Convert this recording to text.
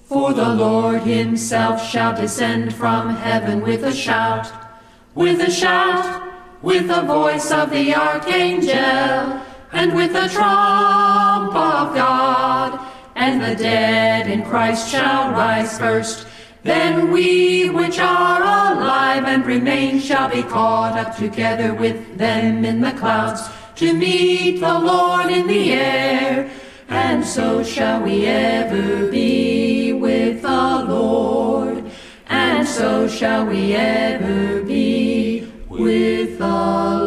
For the Lord himself shall descend from heaven with a shout, with a shout, with the voice of the archangel, and with the trump of God. And the dead in Christ shall rise first. Then we which are alive and remain shall be caught up together with them in the clouds to meet the Lord in the air. And so shall we ever be with the Lord. And so shall we ever be with the Lord.